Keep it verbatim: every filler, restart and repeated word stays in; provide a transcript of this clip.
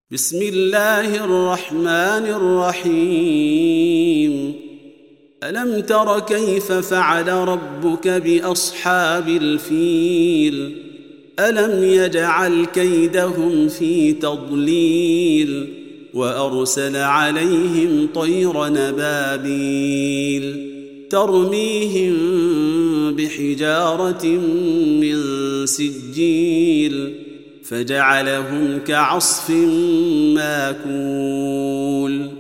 بسم الله الرحمن الرحيم ألم تر كيف فعل ربك بأصحاب الفيل ألم يجعل كيدهم في تضليل وأرسل عليهم طير نبابيل ترميهم بحجارة من سجيل فجعلهم كعصف ماكول